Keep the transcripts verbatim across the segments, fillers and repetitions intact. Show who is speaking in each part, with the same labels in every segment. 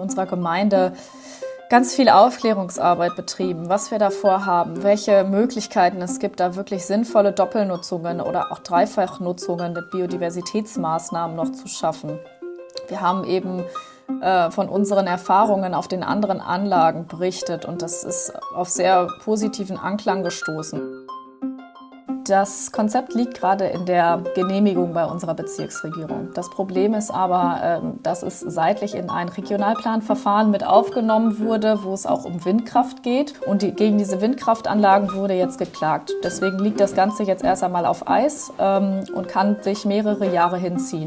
Speaker 1: unserer Gemeinde ganz viel Aufklärungsarbeit betrieben, was wir da vorhaben, welche Möglichkeiten es gibt, da wirklich sinnvolle Doppelnutzungen oder auch Dreifachnutzungen mit Biodiversitätsmaßnahmen noch zu schaffen. Wir haben eben äh, von unseren Erfahrungen auf den anderen Anlagen berichtet und das ist auf sehr positiven Anklang gestoßen. Das Konzept liegt gerade in der Genehmigung bei unserer Bezirksregierung. Das Problem ist aber, dass es seitlich in ein Regionalplanverfahren mit aufgenommen wurde, wo es auch um Windkraft geht. Und die, gegen diese Windkraftanlagen wurde jetzt geklagt. Deswegen liegt das Ganze jetzt erst einmal auf Eis ähm, und kann sich mehrere Jahre hinziehen.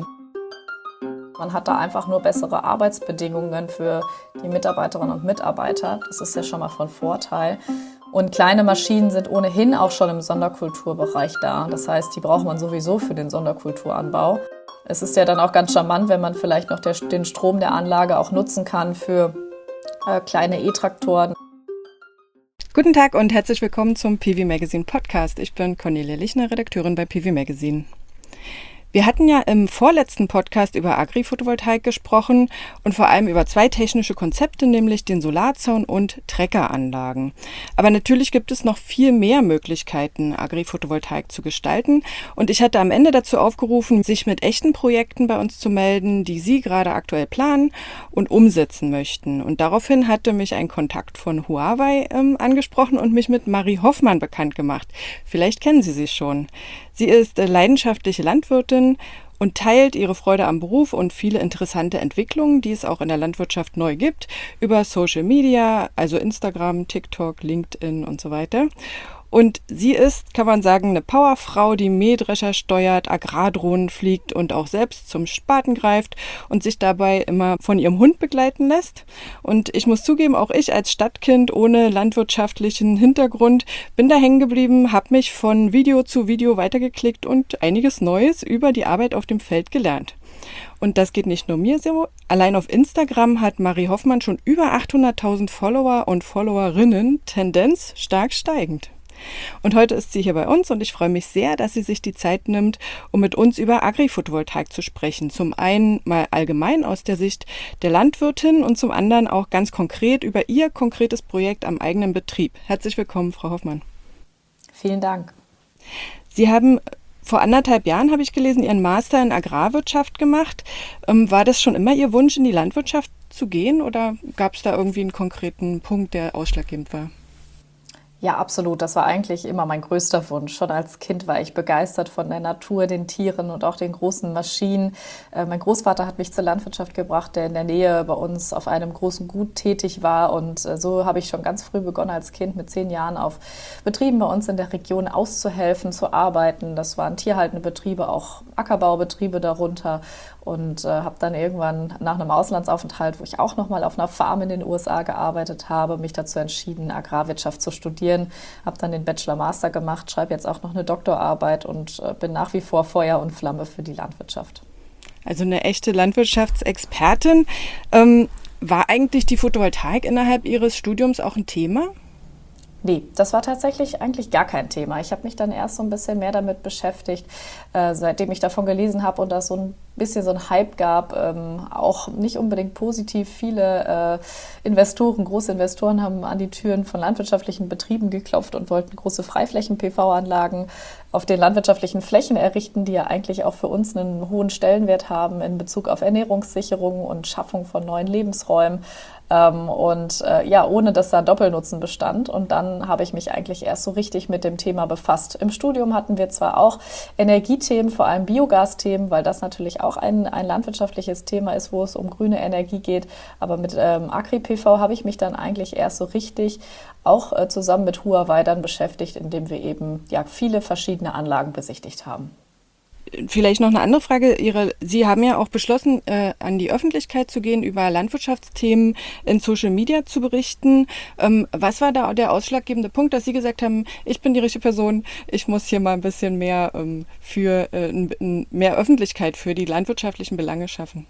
Speaker 1: Man hat da einfach nur bessere Arbeitsbedingungen für die Mitarbeiterinnen und Mitarbeiter. Das ist ja schon mal von Vorteil. Und kleine Maschinen sind ohnehin auch schon im Sonderkulturbereich da. Das heißt, die braucht man sowieso für den Sonderkulturanbau. Es ist ja dann auch ganz charmant, wenn man vielleicht noch der, den Strom der Anlage auch nutzen kann für äh, kleine E-Traktoren.
Speaker 2: Guten Tag und herzlich willkommen zum P V Magazine Podcast. Ich bin Cornelia Lichner, Redakteurin bei P V Magazine. Wir hatten ja im vorletzten Podcast über Agri-Photovoltaik gesprochen und vor allem über zwei technische Konzepte, nämlich den Solarzaun und Treckeranlagen. Aber natürlich gibt es noch viel mehr Möglichkeiten, Agri-Photovoltaik zu gestalten. Und ich hatte am Ende dazu aufgerufen, sich mit echten Projekten bei uns zu melden, die Sie gerade aktuell planen und umsetzen möchten. Und daraufhin hatte mich ein Kontakt von Huawei ähm, angesprochen und mich mit Marie Hoffmann bekannt gemacht. Vielleicht kennen Sie sie schon. Sie ist leidenschaftliche Landwirtin und teilt ihre Freude am Beruf und viele interessante Entwicklungen, die es auch in der Landwirtschaft neu gibt, über Social Media, also Instagram, TikTok, LinkedIn und so weiter. Und sie ist, kann man sagen, eine Powerfrau, die Mähdrescher steuert, Agrardrohnen fliegt und auch selbst zum Spaten greift und sich dabei immer von ihrem Hund begleiten lässt. Und ich muss zugeben, auch ich als Stadtkind ohne landwirtschaftlichen Hintergrund bin da hängen geblieben, habe mich von Video zu Video weitergeklickt und einiges Neues über die Arbeit auf dem Feld gelernt. Und das geht nicht nur mir so. Allein auf Instagram hat Marie Hoffmann schon über achthunderttausend Follower und Followerinnen, Tendenz stark steigend. Und heute ist sie hier bei uns und ich freue mich sehr, dass sie sich die Zeit nimmt, um mit uns über Agri-Photovoltaik zu sprechen. Zum einen mal allgemein aus der Sicht der Landwirtin und zum anderen auch ganz konkret über ihr konkretes Projekt am eigenen Betrieb. Herzlich willkommen, Frau Hoffmann.
Speaker 1: Vielen Dank.
Speaker 2: Sie haben vor anderthalb Jahren, habe ich gelesen, Ihren Master in Agrarwirtschaft gemacht. War das schon immer Ihr Wunsch, in die Landwirtschaft zu gehen oder gab es da irgendwie einen konkreten Punkt, der ausschlaggebend war?
Speaker 1: Ja, absolut. Das war eigentlich immer mein größter Wunsch. Schon als Kind war ich begeistert von der Natur, den Tieren und auch den großen Maschinen. Äh, mein Großvater hat mich zur Landwirtschaft gebracht, der in der Nähe bei uns auf einem großen Gut tätig war. Und äh, so habe ich schon ganz früh begonnen, als Kind mit zehn Jahren auf Betrieben bei uns in der Region auszuhelfen, zu arbeiten. Das waren tierhaltende Betriebe, auch Ackerbaubetriebe darunter. Und äh, habe dann irgendwann nach einem Auslandsaufenthalt, wo ich auch noch mal auf einer Farm in den U S A gearbeitet habe, mich dazu entschieden, Agrarwirtschaft zu studieren. Habe dann den Bachelor-Master gemacht, schreibe jetzt auch noch eine Doktorarbeit und äh, bin nach wie vor Feuer und Flamme für die Landwirtschaft.
Speaker 2: Also eine echte Landwirtschaftsexpertin. Ähm, war eigentlich die Photovoltaik innerhalb Ihres Studiums auch ein Thema?
Speaker 1: Nee, das war tatsächlich eigentlich gar kein Thema. Ich habe mich dann erst so ein bisschen mehr damit beschäftigt, äh, seitdem ich davon gelesen habe und das so ein bisschen so ein Hype gab, ähm, auch nicht unbedingt positiv. Viele äh, Investoren, große Investoren haben an die Türen von landwirtschaftlichen Betrieben geklopft und wollten große Freiflächen-P V-Anlagen auf den landwirtschaftlichen Flächen errichten, die ja eigentlich auch für uns einen hohen Stellenwert haben in Bezug auf Ernährungssicherung und Schaffung von neuen Lebensräumen. Ähm, und äh, ja, ohne dass da ein Doppelnutzen bestand. Und dann habe ich mich eigentlich erst so richtig mit dem Thema befasst. Im Studium hatten wir zwar auch Energiethemen, vor allem Biogasthemen, weil das natürlich auch ein, ein landwirtschaftliches Thema ist, wo es um grüne Energie geht. Aber mit ähm, Agri-P V habe ich mich dann eigentlich erst so richtig auch äh, zusammen mit Huawei dann beschäftigt, indem wir eben ja viele verschiedene Anlagen besichtigt haben.
Speaker 2: Vielleicht noch eine andere Frage. Ihre, Sie haben ja auch beschlossen, äh, an die Öffentlichkeit zu gehen, über Landwirtschaftsthemen in Social Media zu berichten. Ähm, was war da der ausschlaggebende Punkt, dass Sie gesagt haben, ich bin die richtige Person, ich muss hier mal ein bisschen mehr ähm, für äh, n, mehr Öffentlichkeit für die landwirtschaftlichen Belange schaffen?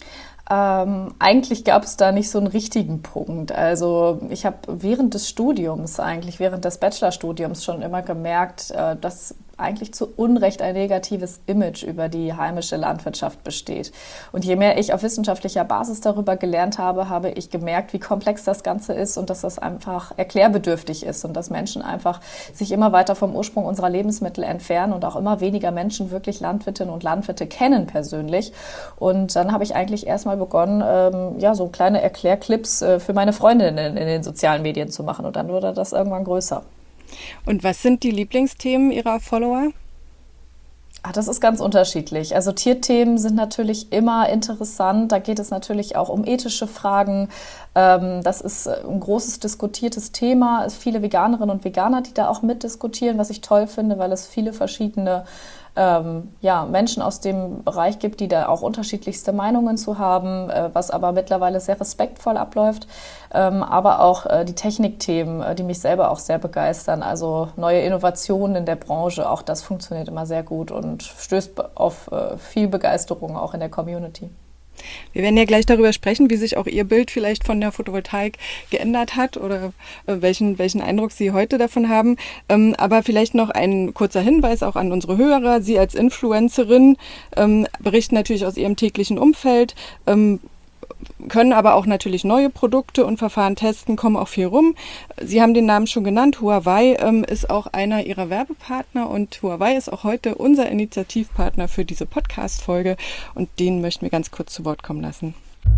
Speaker 1: Ähm, eigentlich gab es da nicht so einen richtigen Punkt. Also ich habe während des Studiums, eigentlich während des Bachelorstudiums schon immer gemerkt, äh, dass eigentlich zu Unrecht ein negatives Image über die heimische Landwirtschaft besteht. Und je mehr ich auf wissenschaftlicher Basis darüber gelernt habe, habe ich gemerkt, wie komplex das Ganze ist und dass das einfach erklärbedürftig ist und dass Menschen einfach sich immer weiter vom Ursprung unserer Lebensmittel entfernen und auch immer weniger Menschen wirklich Landwirtinnen und Landwirte kennen persönlich. Und dann habe ich eigentlich erstmal begonnen, ähm, ja, so kleine Erklärclips äh, für meine Freundinnen in den sozialen Medien zu machen. Und dann wurde das irgendwann größer.
Speaker 2: Und was sind die Lieblingsthemen Ihrer Follower?
Speaker 1: Ach, das ist ganz unterschiedlich. Also Tierthemen sind natürlich immer interessant. Da geht es natürlich auch um ethische Fragen. Das ist ein großes diskutiertes Thema. Es sind viele Veganerinnen und Veganer, die da auch mitdiskutieren, was ich toll finde, weil es viele verschiedene Ähm, ja, Menschen aus dem Bereich gibt, die da auch unterschiedlichste Meinungen zu haben, äh, was aber mittlerweile sehr respektvoll abläuft. Ähm, aber auch äh, die Technikthemen, äh, die mich selber auch sehr begeistern. Also neue Innovationen in der Branche, auch das funktioniert immer sehr gut und stößt auf äh, viel Begeisterung auch in der Community.
Speaker 2: Wir werden ja gleich darüber sprechen, wie sich auch Ihr Bild vielleicht von der Photovoltaik geändert hat oder äh, welchen, welchen Eindruck Sie heute davon haben. Ähm, aber vielleicht noch ein kurzer Hinweis auch an unsere Hörer. Sie als Influencerin ähm, berichten natürlich aus Ihrem täglichen Umfeld, ähm, können aber auch natürlich neue Produkte und Verfahren testen, kommen auch viel rum. Sie haben den Namen schon genannt, Huawei ähm, ist auch einer Ihrer Werbepartner und Huawei ist auch heute unser Initiativpartner für diese Podcast-Folge und den möchten wir ganz kurz zu Wort kommen lassen.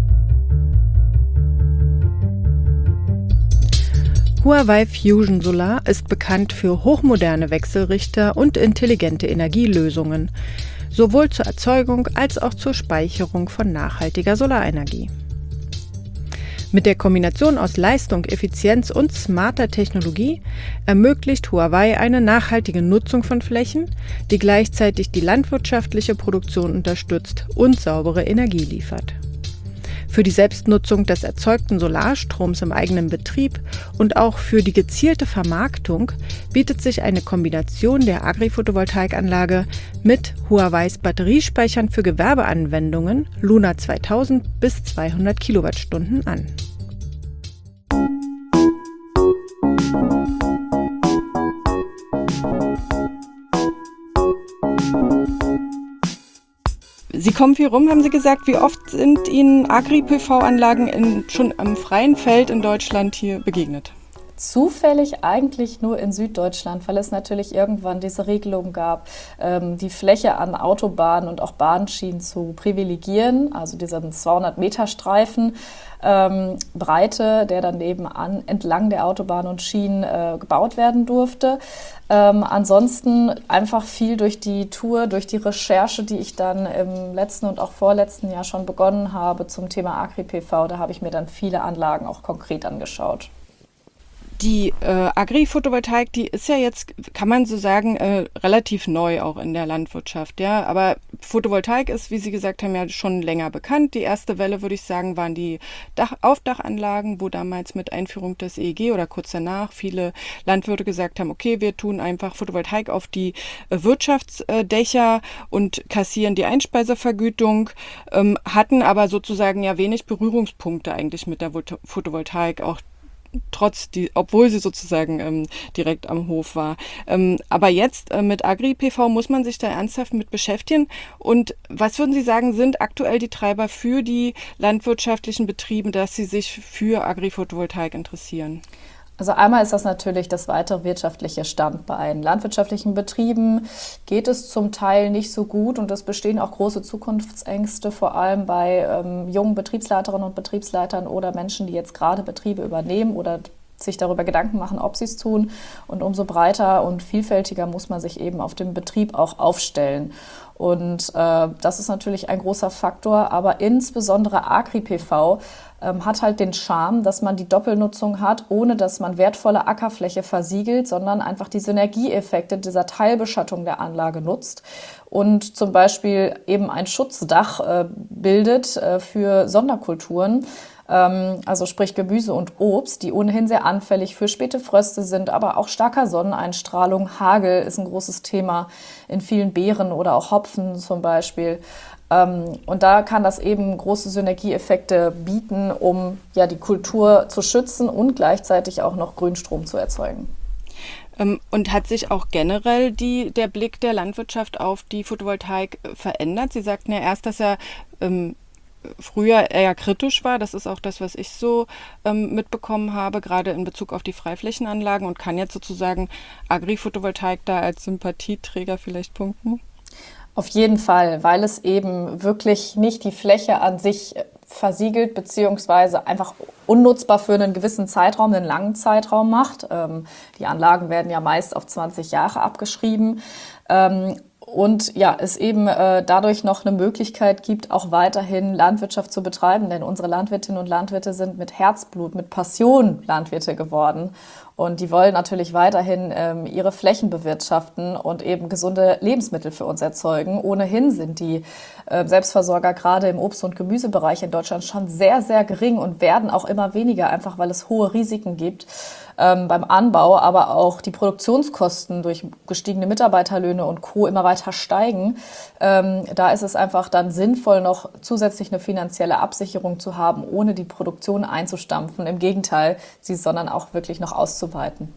Speaker 2: Huawei Fusion Solar ist bekannt für hochmoderne Wechselrichter und intelligente Energielösungen, sowohl zur Erzeugung als auch zur Speicherung von nachhaltiger Solarenergie. Mit der Kombination aus Leistung, Effizienz und smarter Technologie ermöglicht Huawei eine nachhaltige Nutzung von Flächen, die gleichzeitig die landwirtschaftliche Produktion unterstützt und saubere Energie liefert. Für die Selbstnutzung des erzeugten Solarstroms im eigenen Betrieb und auch für die gezielte Vermarktung bietet sich eine Kombination der Agri-Photovoltaikanlage mit Huaweis Batteriespeichern für Gewerbeanwendungen Luna zweitausend bis zweihundert Kilowattstunden an. Sie kommen viel rum, haben Sie gesagt. Wie oft sind Ihnen Agri-P V-Anlagen in, schon am freien Feld in Deutschland hier begegnet?
Speaker 1: Zufällig eigentlich nur in Süddeutschland, weil es natürlich irgendwann diese Regelung gab, die Fläche an Autobahnen und auch Bahnschienen zu privilegieren, also diesen zweihundert Meter Streifen ähm, Breite, der dann nebenan entlang der Autobahn und Schienen äh, gebaut werden durfte. Ähm, ansonsten einfach viel durch die Tour, durch die Recherche, die ich dann im letzten und auch vorletzten Jahr schon begonnen habe zum Thema Agri-P V, da habe ich mir dann viele Anlagen auch konkret angeschaut.
Speaker 2: Die äh, Agri-Photovoltaik, die ist ja jetzt, kann man so sagen, äh, relativ neu auch in der Landwirtschaft. Ja, aber Photovoltaik ist, wie Sie gesagt haben, ja schon länger bekannt. Die erste Welle, würde ich sagen, waren die Dach- Aufdachanlagen, wo damals mit Einführung des E E G oder kurz danach viele Landwirte gesagt haben, okay, wir tun einfach Photovoltaik auf die äh, Wirtschaftsdächer und kassieren die Einspeisevergütung, ähm, hatten aber sozusagen ja wenig Berührungspunkte eigentlich mit der Photovoltaik, auch trotz die, obwohl sie sozusagen ähm, direkt am Hof war. Ähm, aber jetzt äh, mit Agri-P V muss man sich da ernsthaft mit beschäftigen. Und was würden Sie sagen, sind aktuell die Treiber für die landwirtschaftlichen Betriebe, dass sie sich für Agri-Photovoltaik interessieren?
Speaker 1: Also einmal ist das natürlich das weitere wirtschaftliche Standbein. Landwirtschaftlichen Betrieben geht es zum Teil nicht so gut und es bestehen auch große Zukunftsängste, vor allem bei ähm, jungen Betriebsleiterinnen und Betriebsleitern oder Menschen, die jetzt gerade Betriebe übernehmen oder sich darüber Gedanken machen, ob sie es tun. Und umso breiter und vielfältiger muss man sich eben auf dem Betrieb auch aufstellen. Und äh, das ist natürlich ein großer Faktor, aber insbesondere Agri-P V ähm, hat halt den Charme, dass man die Doppelnutzung hat, ohne dass man wertvolle Ackerfläche versiegelt, sondern einfach die Synergieeffekte dieser Teilbeschattung der Anlage nutzt und zum Beispiel eben ein Schutzdach äh, bildet äh, für Sonderkulturen, also sprich Gemüse und Obst, die ohnehin sehr anfällig für späte Fröste sind, aber auch starker Sonneneinstrahlung. Hagel ist ein großes Thema in vielen Beeren oder auch Hopfen zum Beispiel. Und da kann das eben große Synergieeffekte bieten, um ja die Kultur zu schützen und gleichzeitig auch noch Grünstrom zu erzeugen.
Speaker 2: Ähm, und hat sich auch generell die, der Blick der Landwirtschaft auf die Photovoltaik verändert? Sie sagten ja erst, dass er ähm, früher eher kritisch war. Das ist auch das, was ich so ähm, mitbekommen habe, gerade in Bezug auf die Freiflächenanlagen, und kann jetzt sozusagen Agri-Photovoltaik da als Sympathieträger vielleicht punkten?
Speaker 1: Auf jeden Fall, weil es eben wirklich nicht die Fläche an sich versiegelt beziehungsweise einfach unnutzbar für einen gewissen Zeitraum, einen langen Zeitraum macht. Ähm, die Anlagen werden ja meist auf zwanzig Jahre abgeschrieben. Ähm, Und ja, es eben äh, dadurch noch eine Möglichkeit gibt, auch weiterhin Landwirtschaft zu betreiben. Denn unsere Landwirtinnen und Landwirte sind mit Herzblut, mit Passion Landwirte geworden. Und die wollen natürlich weiterhin ähm, ihre Flächen bewirtschaften und eben gesunde Lebensmittel für uns erzeugen. Ohnehin sind die äh, Selbstversorger gerade im Obst- und Gemüsebereich in Deutschland schon sehr, sehr gering und werden auch immer weniger, einfach weil es hohe Risiken gibt ähm, beim Anbau, aber auch die Produktionskosten durch gestiegene Mitarbeiterlöhne und Co. immer weiter steigen. Ähm, da ist es einfach dann sinnvoll, noch zusätzlich eine finanzielle Absicherung zu haben, ohne die Produktion einzustampfen. Im Gegenteil, sie sondern auch wirklich noch auszuweiten.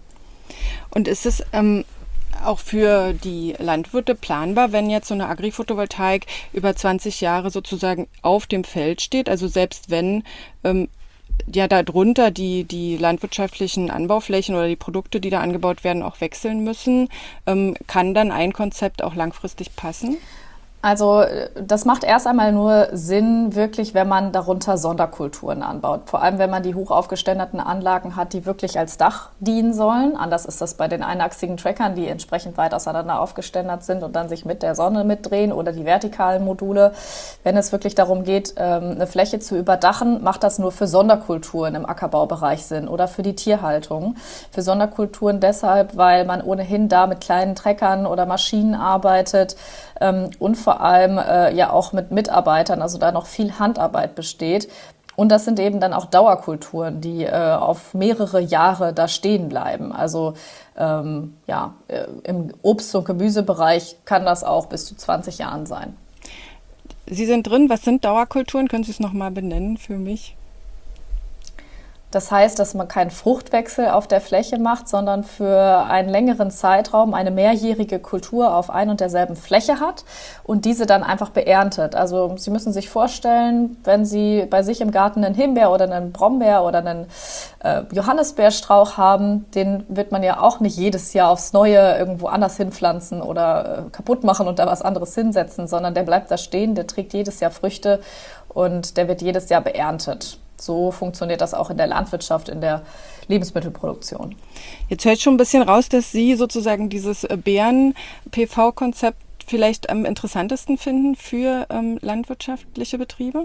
Speaker 2: Und ist es ähm, auch für die Landwirte planbar, wenn jetzt so eine Agri-Photovoltaik über zwanzig Jahre sozusagen auf dem Feld steht? Also selbst wenn ähm, ja darunter die, die landwirtschaftlichen Anbauflächen oder die Produkte, die da angebaut werden, auch wechseln müssen, ähm, kann dann ein Konzept auch langfristig passen?
Speaker 1: Also das macht erst einmal nur Sinn, wirklich, wenn man darunter Sonderkulturen anbaut. Vor allem, wenn man die hoch aufgeständerten Anlagen hat, die wirklich als Dach dienen sollen. Anders ist das bei den einachsigen Trackern, die entsprechend weit auseinander aufgeständert sind und dann sich mit der Sonne mitdrehen, oder die vertikalen Module. Wenn es wirklich darum geht, eine Fläche zu überdachen, macht das nur für Sonderkulturen im Ackerbaubereich Sinn oder für die Tierhaltung. Für Sonderkulturen deshalb, weil man ohnehin da mit kleinen Treckern oder Maschinen arbeitet und vor allem äh, ja auch mit Mitarbeitern, also da noch viel Handarbeit besteht. Und das sind eben dann auch Dauerkulturen, die äh, auf mehrere Jahre da stehen bleiben. Also ähm, ja, äh, im Obst- und Gemüsebereich kann das auch bis zu zwanzig Jahren sein.
Speaker 2: Sie sind drin. Was sind Dauerkulturen? Können Sie es nochmal benennen für mich?
Speaker 1: Das heißt, dass man keinen Fruchtwechsel auf der Fläche macht, sondern für einen längeren Zeitraum eine mehrjährige Kultur auf ein und derselben Fläche hat und diese dann einfach beerntet. Also Sie müssen sich vorstellen, wenn Sie bei sich im Garten einen Himbeer oder einen Brombeer oder einen äh, Johannisbeerstrauch haben, den wird man ja auch nicht jedes Jahr aufs Neue irgendwo anders hinpflanzen oder äh, kaputt machen und da was anderes hinsetzen, sondern der bleibt da stehen, der trägt jedes Jahr Früchte und der wird jedes Jahr beerntet. So funktioniert das auch in der Landwirtschaft, in der Lebensmittelproduktion.
Speaker 2: Jetzt höre ich schon ein bisschen raus, dass Sie sozusagen dieses Beeren-P V-Konzept vielleicht am interessantesten finden für ähm, landwirtschaftliche Betriebe?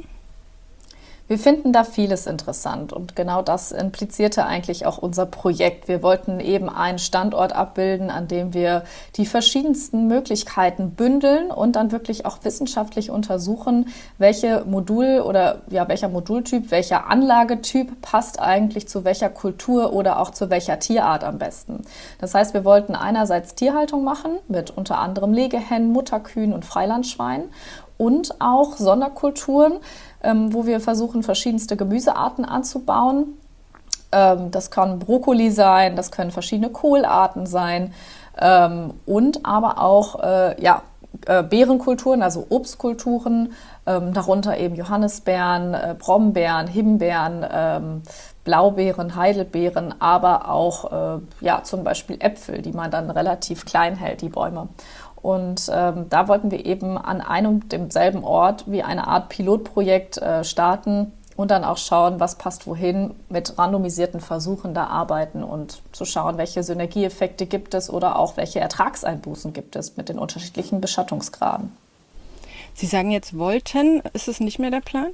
Speaker 1: Wir finden da vieles interessant und genau das implizierte eigentlich auch unser Projekt. Wir wollten eben einen Standort abbilden, an dem wir die verschiedensten Möglichkeiten bündeln und dann wirklich auch wissenschaftlich untersuchen, welche Modul oder ja, welcher Modultyp, welcher Anlagetyp passt eigentlich zu welcher Kultur oder auch zu welcher Tierart am besten. Das heißt, wir wollten einerseits Tierhaltung machen mit unter anderem Legehennen, Mutterkühen und Freilandschweinen und auch Sonderkulturen, ähm, wo wir versuchen, verschiedenste Gemüsearten anzubauen. Ähm, das kann Brokkoli sein, das können verschiedene Kohlarten sein ähm, und aber auch äh, ja, äh, Beerenkulturen, also Obstkulturen, ähm, darunter eben Johannisbeeren, äh, Brombeeren, Himbeeren, ähm, Blaubeeren, Heidelbeeren, aber auch äh, ja, zum Beispiel Äpfel, die man dann relativ klein hält, die Bäume. Und ähm, da wollten wir eben an einem und demselben Ort wie eine Art Pilotprojekt äh, starten und dann auch schauen, was passt wohin, mit randomisierten Versuchen da arbeiten und zu schauen, welche Synergieeffekte gibt es oder auch welche Ertragseinbußen gibt es mit den unterschiedlichen Beschattungsgraden.
Speaker 2: Sie sagen jetzt wollten, ist es nicht mehr der Plan?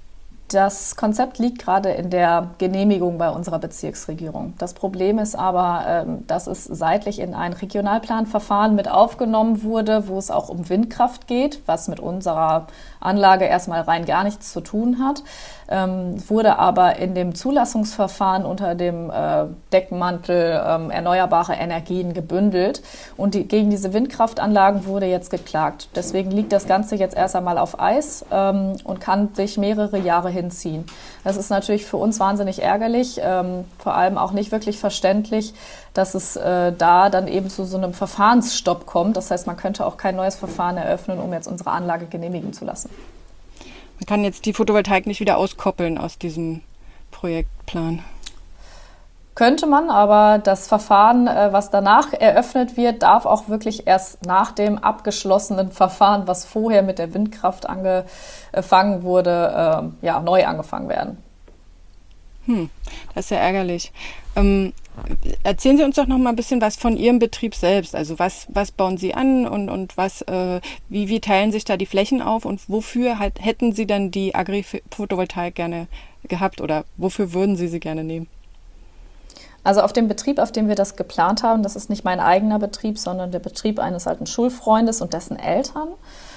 Speaker 1: Das Konzept liegt gerade in der Genehmigung bei unserer Bezirksregierung. Das Problem ist aber, dass es seitlich in ein Regionalplanverfahren mit aufgenommen wurde, wo es auch um Windkraft geht, was mit unserer Anlage erstmal rein gar nichts zu tun hat, ähm, wurde aber in dem Zulassungsverfahren unter dem äh, Deckmantel ähm, erneuerbare Energien gebündelt. Und die, gegen diese Windkraftanlagen wurde jetzt geklagt. Deswegen liegt das Ganze jetzt erst einmal auf Eis ähm, und kann sich mehrere Jahre dahin ziehen. Das ist natürlich für uns wahnsinnig ärgerlich, ähm, vor allem auch nicht wirklich verständlich, dass es äh, da dann eben zu so einem Verfahrensstopp kommt. Das heißt, man könnte auch kein neues Verfahren eröffnen, um jetzt unsere Anlage genehmigen zu lassen.
Speaker 2: Man kann jetzt die Photovoltaik nicht wieder auskoppeln aus diesem Projektplan.
Speaker 1: Könnte man, aber das Verfahren, was danach eröffnet wird, darf auch wirklich erst nach dem abgeschlossenen Verfahren, was vorher mit der Windkraft angefangen wurde, äh, ja, neu angefangen werden.
Speaker 2: Hm, das ist ja ärgerlich. Ähm, erzählen Sie uns doch noch mal ein bisschen was von Ihrem Betrieb selbst. Also was, was bauen Sie an und, und was, äh, wie, wie teilen sich da die Flächen auf und wofür halt, hätten Sie dann die Agri-Photovoltaik gerne gehabt oder wofür würden Sie sie gerne nehmen?
Speaker 1: Also auf dem Betrieb, auf dem wir das geplant haben, das ist nicht mein eigener Betrieb, sondern der Betrieb eines alten Schulfreundes und dessen Eltern.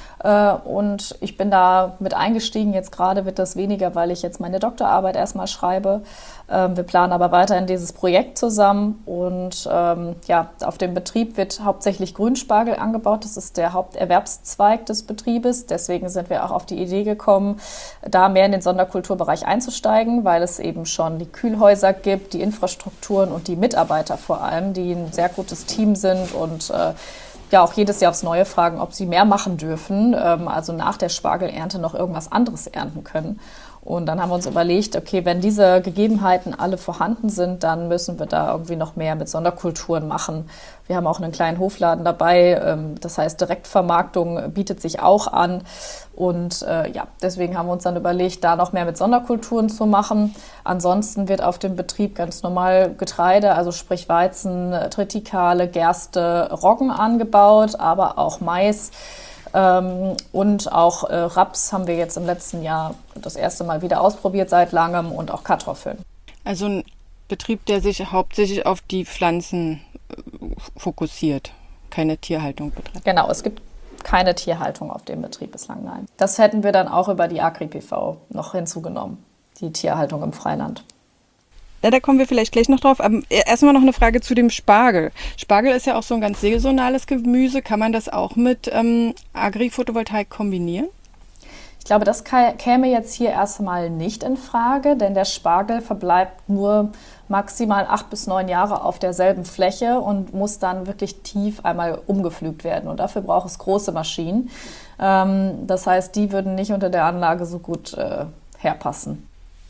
Speaker 1: Und ich bin da mit eingestiegen. Jetzt gerade wird das weniger, weil ich jetzt meine Doktorarbeit erstmal schreibe. Wir planen aber weiterhin dieses Projekt zusammen. Und ja, auf dem Betrieb wird hauptsächlich Grünspargel angebaut. Das ist der Haupterwerbszweig des Betriebes. Deswegen sind wir auch auf die Idee gekommen, da mehr in den Sonderkulturbereich einzusteigen, weil es eben schon die Kühlhäuser gibt, die Infrastrukturen und die Mitarbeiter vor allem, die ein sehr gutes Team sind und ja auch jedes Jahr aufs Neue fragen, ob sie mehr machen dürfen, ähm, also nach der Spargelernte noch irgendwas anderes ernten können. Und dann haben wir uns überlegt, okay, wenn diese Gegebenheiten alle vorhanden sind, dann müssen wir da irgendwie noch mehr mit Sonderkulturen machen. Wir haben auch einen kleinen Hofladen dabei, ähm, das heißt Direktvermarktung bietet sich auch an. Und äh, ja, deswegen haben wir uns dann überlegt, da noch mehr mit Sonderkulturen zu machen. Ansonsten wird auf dem Betrieb ganz normal Getreide, also sprich Weizen, Tritikale, Gerste, Roggen angebaut, aber auch Mais. Ähm, und auch äh, Raps haben wir jetzt im letzten Jahr das erste Mal wieder ausprobiert seit langem und auch Kartoffeln.
Speaker 2: Also ein Betrieb, der sich hauptsächlich auf die Pflanzen fokussiert, keine Tierhaltung betreibt.
Speaker 1: Genau, es gibt keine Tierhaltung auf dem Betrieb bislang, nein. Das hätten wir dann auch über die Agri-P V noch hinzugenommen, die Tierhaltung im Freiland.
Speaker 2: Ja, da kommen wir vielleicht gleich noch drauf. Aber erstmal noch eine Frage zu dem Spargel. Spargel ist ja auch so ein ganz saisonales Gemüse. Kann man das auch mit ähm, Agri-Photovoltaik kombinieren?
Speaker 1: Ich glaube, das käme jetzt hier erstmal nicht in Frage, denn der Spargel verbleibt nur maximal acht bis neun Jahre auf derselben Fläche und muss dann wirklich tief einmal umgepflügt werden. Und dafür braucht es große Maschinen. Ähm, das heißt, die würden nicht unter der Anlage so gut äh, herpassen.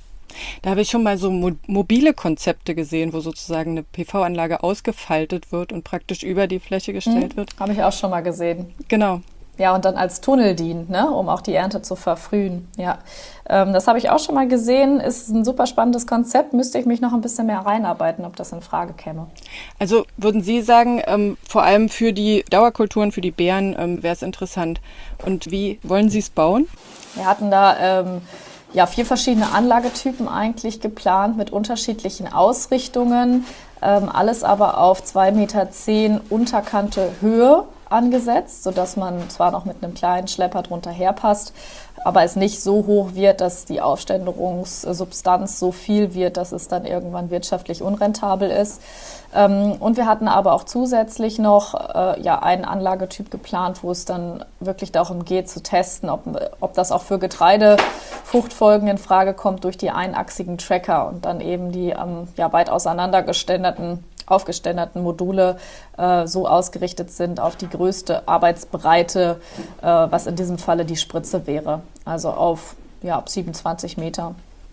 Speaker 2: Da habe ich schon mal so mo- mobile Konzepte gesehen, wo sozusagen eine P V-Anlage ausgefaltet wird und praktisch über die Fläche gestellt
Speaker 1: hm,
Speaker 2: wird.
Speaker 1: Habe ich auch schon mal gesehen.
Speaker 2: Genau.
Speaker 1: Ja, und dann als Tunnel dient, ne, um auch die Ernte zu verfrühen. Ja, ähm, das habe ich auch schon mal gesehen. Ist ein super spannendes Konzept. Müsste ich mich noch ein bisschen mehr reinarbeiten, ob das in Frage käme.
Speaker 2: Also würden Sie sagen, ähm, vor allem für die Dauerkulturen, für die Beeren ähm, wäre es interessant. Und wie wollen Sie es bauen?
Speaker 1: Wir hatten da ähm, ja, vier verschiedene Anlagetypen eigentlich geplant mit unterschiedlichen Ausrichtungen. Ähm, alles aber auf zwei Meter zehn Unterkante Höhe angesetzt, sodass man zwar noch mit einem kleinen Schlepper drunter herpasst, aber es nicht so hoch wird, dass die Aufständerungssubstanz so viel wird, dass es dann irgendwann wirtschaftlich unrentabel ist. Und wir hatten aber auch zusätzlich noch äh, ja, einen Anlagetyp geplant, wo es dann wirklich darum geht zu testen, ob, ob das auch für Getreidefruchtfolgen in Frage kommt durch die einachsigen Tracker und dann eben die ähm, ja, weit auseinandergeständerten aufgeständerten Module äh, so ausgerichtet sind auf die größte Arbeitsbreite, äh, was in diesem Falle die Spritze wäre. Also auf ja, ab siebenundzwanzig Meter.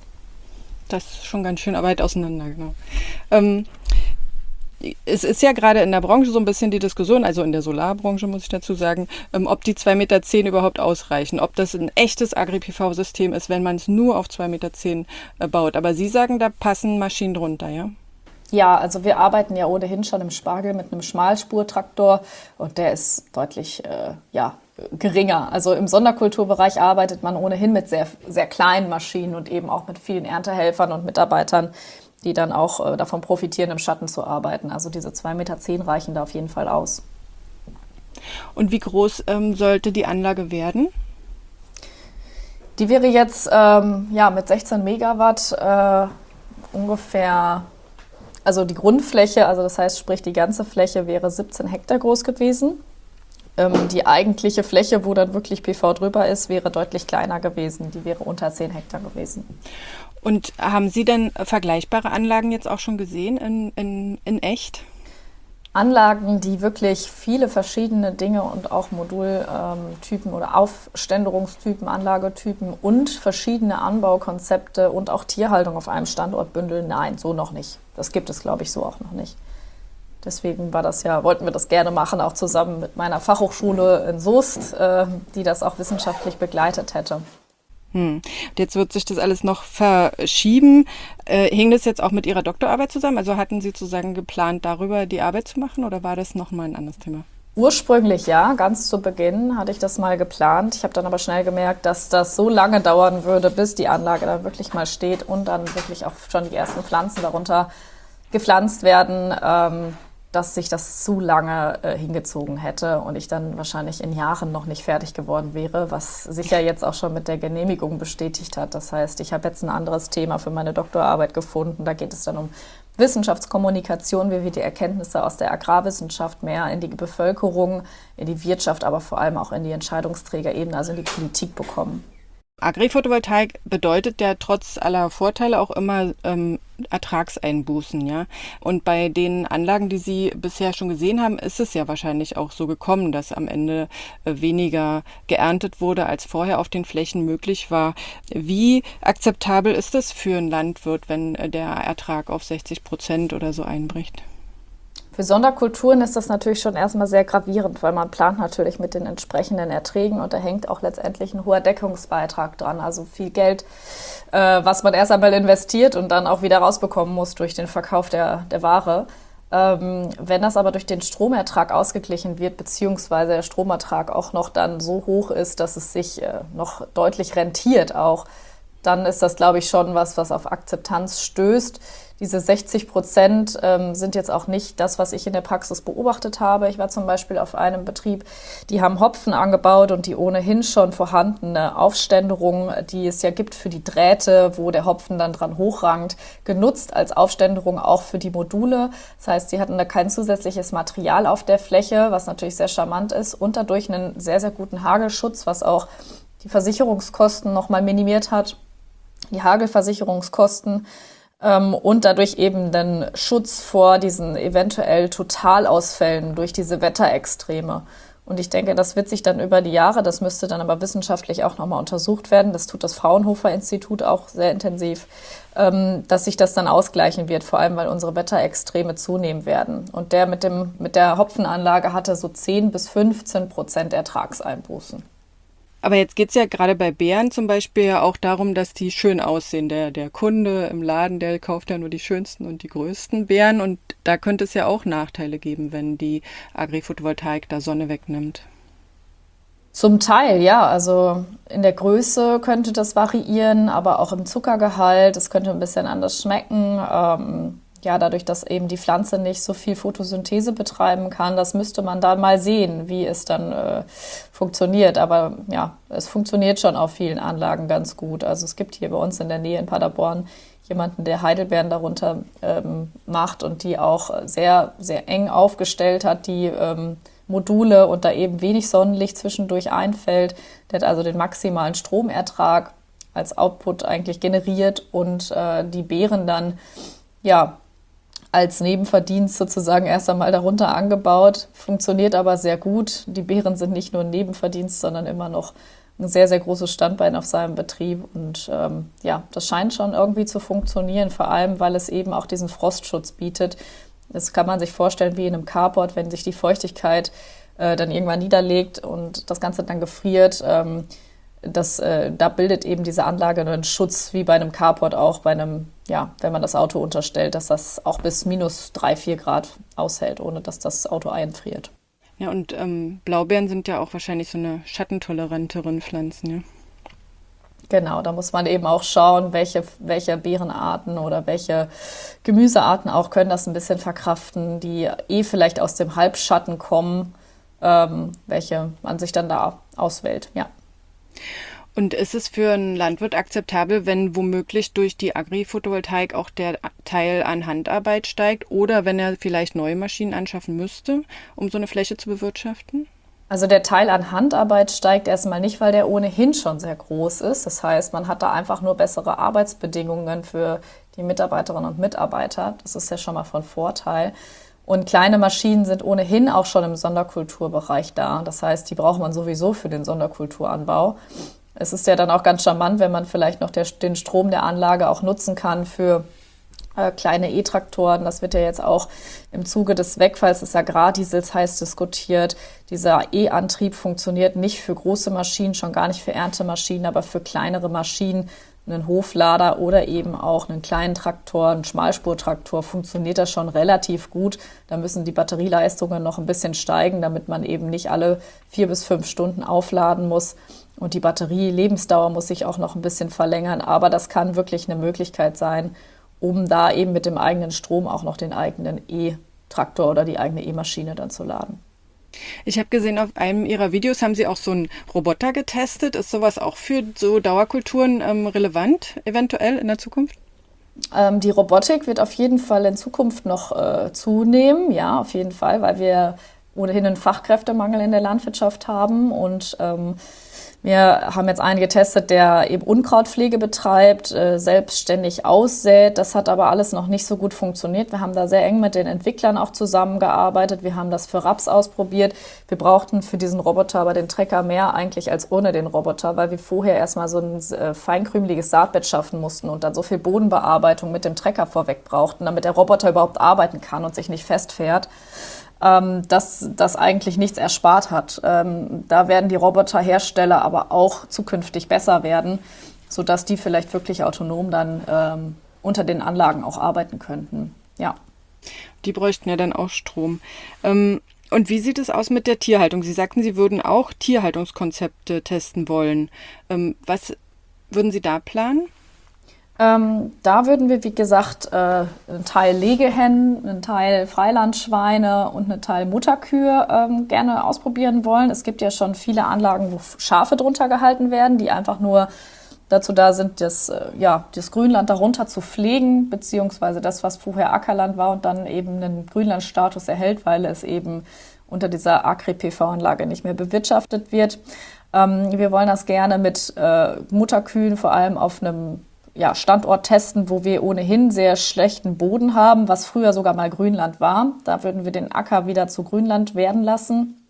Speaker 2: Das ist schon ganz schön weit auseinander, genau. Ähm, es ist ja gerade in der Branche so ein bisschen die Diskussion, also in der Solarbranche muss ich dazu sagen, ähm, ob die zwei Meter zehn überhaupt ausreichen, ob das ein echtes Agri-P V-System ist, wenn man es nur auf zwei Meter zehn äh, baut. Aber Sie sagen, da passen Maschinen drunter, ja?
Speaker 1: Ja, also wir arbeiten ja ohnehin schon im Spargel mit einem Schmalspurtraktor und der ist deutlich äh, ja, geringer. Also im Sonderkulturbereich arbeitet man ohnehin mit sehr, sehr kleinen Maschinen und eben auch mit vielen Erntehelfern und Mitarbeitern, die dann auch äh, davon profitieren, im Schatten zu arbeiten. Also diese zwei Meter zehn reichen da auf jeden Fall aus.
Speaker 2: Und wie groß ähm, sollte die Anlage werden?
Speaker 1: Die wäre jetzt ähm, ja, mit sechzehn Megawatt äh, ungefähr... Also die Grundfläche, also das heißt, sprich die ganze Fläche wäre siebzehn Hektar groß gewesen. Ähm, die eigentliche Fläche, wo dann wirklich P V drüber ist, wäre deutlich kleiner gewesen. Die wäre unter zehn Hektar gewesen.
Speaker 2: Und haben Sie denn vergleichbare Anlagen jetzt auch schon gesehen in, in, in echt?
Speaker 1: Anlagen, die wirklich viele verschiedene Dinge und auch Modultypen oder Aufständerungstypen, Anlagetypen und verschiedene Anbaukonzepte und auch Tierhaltung auf einem Standort bündeln. Nein, so noch nicht. Das gibt es, glaube ich, so auch noch nicht. Deswegen war das ja, wollten wir das gerne machen, auch zusammen mit meiner Fachhochschule in Soest, äh, die das auch wissenschaftlich begleitet hätte.
Speaker 2: Hm. Und jetzt wird sich das alles noch verschieben. Äh, hing das jetzt auch mit Ihrer Doktorarbeit zusammen? Also hatten Sie sozusagen geplant, darüber die Arbeit zu machen oder war das nochmal ein anderes Thema?
Speaker 1: Ursprünglich ja, ganz zu Beginn hatte ich das mal geplant. Ich habe dann aber schnell gemerkt, dass das so lange dauern würde, bis die Anlage dann wirklich mal steht und dann wirklich auch schon die ersten Pflanzen darunter gepflanzt werden, ähm, dass sich das zu lange äh, hingezogen hätte und ich dann wahrscheinlich in Jahren noch nicht fertig geworden wäre, was sich ja jetzt auch schon mit der Genehmigung bestätigt hat. Das heißt, ich habe jetzt ein anderes Thema für meine Doktorarbeit gefunden. Da geht es dann um Wissenschaftskommunikation, wie wir die Erkenntnisse aus der Agrarwissenschaft mehr in die Bevölkerung, in die Wirtschaft, aber vor allem auch in die Entscheidungsträgerebene, also in die Politik bekommen.
Speaker 2: Agri-Photovoltaik bedeutet ja trotz aller Vorteile auch immer ähm, Ertragseinbußen, ja. Und bei den Anlagen, die Sie bisher schon gesehen haben, ist es ja wahrscheinlich auch so gekommen, dass am Ende äh, weniger geerntet wurde, als vorher auf den Flächen möglich war. Wie akzeptabel ist es für einen Landwirt, wenn äh, der Ertrag auf sechzig Prozent oder so einbricht?
Speaker 1: Für Sonderkulturen ist das natürlich schon erstmal sehr gravierend, weil man plant natürlich mit den entsprechenden Erträgen und da hängt auch letztendlich ein hoher Deckungsbeitrag dran. Also viel Geld, äh, was man erst einmal investiert und dann auch wieder rausbekommen muss durch den Verkauf der, der Ware. Ähm, wenn das aber durch den Stromertrag ausgeglichen wird, beziehungsweise der Stromertrag auch noch dann so hoch ist, dass es sich äh, noch deutlich rentiert auch, dann ist das, glaube ich, schon was, was auf Akzeptanz stößt. Diese sechzig Prozent ähm, sind jetzt auch nicht das, was ich in der Praxis beobachtet habe. Ich war zum Beispiel auf einem Betrieb, die haben Hopfen angebaut und die ohnehin schon vorhandene Aufständerung, die es ja gibt für die Drähte, wo der Hopfen dann dran hochrankt, genutzt als Aufständerung auch für die Module. Das heißt, sie hatten da kein zusätzliches Material auf der Fläche, was natürlich sehr charmant ist und dadurch einen sehr, sehr guten Hagelschutz, was auch die Versicherungskosten nochmal minimiert hat, die Hagelversicherungskosten. Und dadurch eben den Schutz vor diesen eventuell Totalausfällen durch diese Wetterextreme. Und ich denke, das wird sich dann über die Jahre, das müsste dann aber wissenschaftlich auch nochmal untersucht werden, das tut das Fraunhofer-Institut auch sehr intensiv, dass sich das dann ausgleichen wird, vor allem weil unsere Wetterextreme zunehmen werden. Und der mit dem, mit der Hopfenanlage hatte so zehn bis fünfzehn Prozent Ertragseinbußen.
Speaker 2: Aber jetzt geht es ja gerade bei Beeren zum Beispiel ja auch darum, dass die schön aussehen. Der, der Kunde im Laden, der kauft ja nur die schönsten und die größten Beeren. Und da könnte es ja auch Nachteile geben, wenn die Agri-Photovoltaik da Sonne wegnimmt.
Speaker 1: Zum Teil, ja. Also in der Größe könnte das variieren, aber auch im Zuckergehalt. Es könnte ein bisschen anders schmecken. Ähm Ja, dadurch, dass eben die Pflanze nicht so viel Photosynthese betreiben kann, das müsste man da mal sehen, wie es dann äh, funktioniert. Aber ja, es funktioniert schon auf vielen Anlagen ganz gut. Also es gibt hier bei uns in der Nähe in Paderborn jemanden, der Heidelbeeren darunter ähm, macht und die auch sehr, sehr eng aufgestellt hat, die ähm, Module und da eben wenig Sonnenlicht zwischendurch einfällt. Der hat also den maximalen Stromertrag als Output eigentlich generiert und äh, die Beeren dann, ja, als Nebenverdienst sozusagen erst einmal darunter angebaut, funktioniert aber sehr gut. Die Beeren sind nicht nur ein Nebenverdienst, sondern immer noch ein sehr, sehr großes Standbein auf seinem Betrieb. Und ähm, ja, das scheint schon irgendwie zu funktionieren, vor allem, weil es eben auch diesen Frostschutz bietet. Das kann man sich vorstellen wie in einem Carport, wenn sich die Feuchtigkeit äh, dann irgendwann niederlegt und das Ganze dann gefriert. Ähm, Das, äh, da bildet eben diese Anlage einen Schutz, wie bei einem Carport auch, bei einem, ja, wenn man das Auto unterstellt, dass das auch bis minus drei, vier Grad aushält, ohne dass das Auto einfriert.
Speaker 2: Ja, und ähm, Blaubeeren sind ja auch wahrscheinlich so eine schattentoleranteren Pflanzen, ja?
Speaker 1: Genau, da muss man eben auch schauen, welche, welche Beerenarten oder welche Gemüsearten auch können das ein bisschen verkraften, die eh vielleicht aus dem Halbschatten kommen, ähm, welche man sich dann da auswählt, ja.
Speaker 2: Und ist es für einen Landwirt akzeptabel, wenn womöglich durch die Agri-Photovoltaik auch der Teil an Handarbeit steigt oder wenn er vielleicht neue Maschinen anschaffen müsste, um so eine Fläche zu bewirtschaften?
Speaker 1: Also der Teil an Handarbeit steigt erstmal nicht, weil der ohnehin schon sehr groß ist. Das heißt, man hat da einfach nur bessere Arbeitsbedingungen für die Mitarbeiterinnen und Mitarbeiter. Das ist ja schon mal von Vorteil. Und kleine Maschinen sind ohnehin auch schon im Sonderkulturbereich da. Das heißt, die braucht man sowieso für den Sonderkulturanbau. Es ist ja dann auch ganz charmant, wenn man vielleicht noch der, den Strom der Anlage auch nutzen kann für äh, kleine E-Traktoren. Das wird ja jetzt auch im Zuge des Wegfalls des Agrardiesels heiß diskutiert. Dieser E-Antrieb funktioniert nicht für große Maschinen, schon gar nicht für Erntemaschinen, aber für kleinere Maschinen, einen Hoflader oder eben auch einen kleinen Traktor, einen Schmalspurtraktor, funktioniert das schon relativ gut. Da müssen die Batterieleistungen noch ein bisschen steigen, damit man eben nicht alle vier bis fünf Stunden aufladen muss. Und die Batterielebensdauer muss sich auch noch ein bisschen verlängern. Aber das kann wirklich eine Möglichkeit sein, um da eben mit dem eigenen Strom auch noch den eigenen E-Traktor oder die eigene E-Maschine dann zu laden.
Speaker 2: Ich habe gesehen, auf einem Ihrer Videos haben Sie auch so einen Roboter getestet. Ist sowas auch für so Dauerkulturen ähm, relevant, eventuell in der Zukunft?
Speaker 1: Ähm, die Robotik wird auf jeden Fall in Zukunft noch äh, zunehmen, ja, auf jeden Fall, weil wir ohnehin einen Fachkräftemangel in der Landwirtschaft haben und ähm, wir haben jetzt einen getestet, der eben Unkrautpflege betreibt, äh, selbstständig aussät. Das hat aber alles noch nicht so gut funktioniert. Wir haben da sehr eng mit den Entwicklern auch zusammengearbeitet. Wir haben das für Raps ausprobiert. Wir brauchten für diesen Roboter aber den Trecker mehr eigentlich als ohne den Roboter, weil wir vorher erstmal so ein äh, feinkrümeliges Saatbett schaffen mussten und dann so viel Bodenbearbeitung mit dem Trecker vorweg brauchten, damit der Roboter überhaupt arbeiten kann und sich nicht festfährt. Dass das eigentlich nichts erspart hat. Da werden die Roboterhersteller aber auch zukünftig besser werden, sodass die vielleicht wirklich autonom dann ähm, unter den Anlagen auch arbeiten könnten. Ja.
Speaker 2: Die bräuchten ja dann auch Strom. Ähm, und wie sieht es aus mit der Tierhaltung? Sie sagten, Sie würden auch Tierhaltungskonzepte testen wollen. Ähm, was würden Sie da planen?
Speaker 1: Ähm, da würden wir, wie gesagt, äh, einen Teil Legehennen, einen Teil Freilandschweine und einen Teil Mutterkühe ähm, gerne ausprobieren wollen. Es gibt ja schon viele Anlagen, wo Schafe drunter gehalten werden, die einfach nur dazu da sind, das, äh, ja, das Grünland darunter zu pflegen, beziehungsweise das, was vorher Ackerland war und dann eben einen Grünlandstatus erhält, weil es eben unter dieser Agri-P V-Anlage nicht mehr bewirtschaftet wird. Ähm, wir wollen das gerne mit äh, Mutterkühen vor allem auf einem ja, Standort testen, wo wir ohnehin sehr schlechten Boden haben, was früher sogar mal Grünland war. Da würden wir den Acker wieder zu Grünland werden lassen.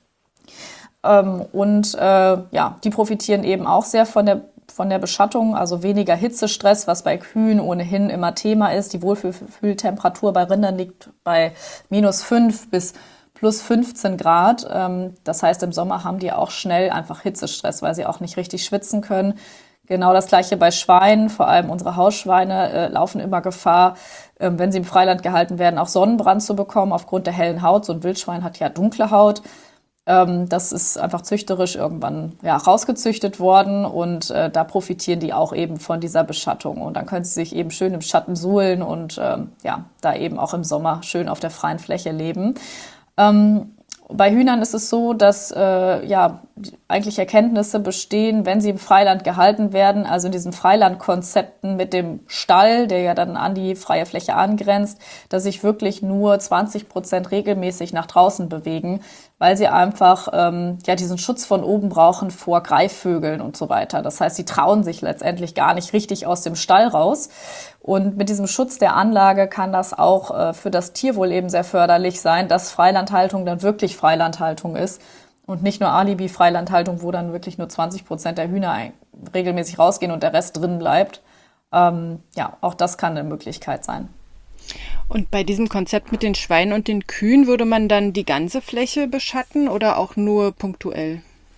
Speaker 1: Ähm, und äh, ja, die profitieren eben auch sehr von der, von der Beschattung, also weniger Hitzestress, was bei Kühen ohnehin immer Thema ist. Die Wohlfühltemperatur bei Rindern liegt bei minus fünf bis plus fünfzehn Grad. Ähm, das heißt, im Sommer haben die auch schnell einfach Hitzestress, weil sie auch nicht richtig schwitzen können. Genau das Gleiche bei Schweinen, vor allem unsere Hausschweine äh, laufen immer Gefahr, äh, wenn sie im Freiland gehalten werden, auch Sonnenbrand zu bekommen aufgrund der hellen Haut. So ein Wildschwein hat ja dunkle Haut. Ähm, das ist einfach züchterisch irgendwann ja, rausgezüchtet worden und äh, da profitieren die auch eben von dieser Beschattung. Und dann können sie sich eben schön im Schatten suhlen und ähm, ja, da eben auch im Sommer schön auf der freien Fläche leben. Ähm, Bei Hühnern ist es so, dass äh, ja eigentlich Erkenntnisse bestehen, wenn sie im Freiland gehalten werden, also in diesen Freilandkonzepten mit dem Stall, der ja dann an die freie Fläche angrenzt, dass sich wirklich nur zwanzig Prozent regelmäßig nach draußen bewegen, weil sie einfach ähm, ja diesen Schutz von oben brauchen vor Greifvögeln und so weiter. Das heißt, sie trauen sich letztendlich gar nicht richtig aus dem Stall raus. Und mit diesem Schutz der Anlage kann das auch äh, für das Tierwohl eben sehr förderlich sein, dass Freilandhaltung dann wirklich Freilandhaltung ist und nicht nur Alibi-Freilandhaltung, wo dann wirklich nur zwanzig Prozent der Hühner ein- regelmäßig rausgehen und der Rest drin bleibt. Ähm, ja, auch das kann eine Möglichkeit sein.
Speaker 2: Und bei diesem Konzept mit den Schweinen und den Kühen würde man dann die ganze Fläche beschatten oder auch nur punktuell?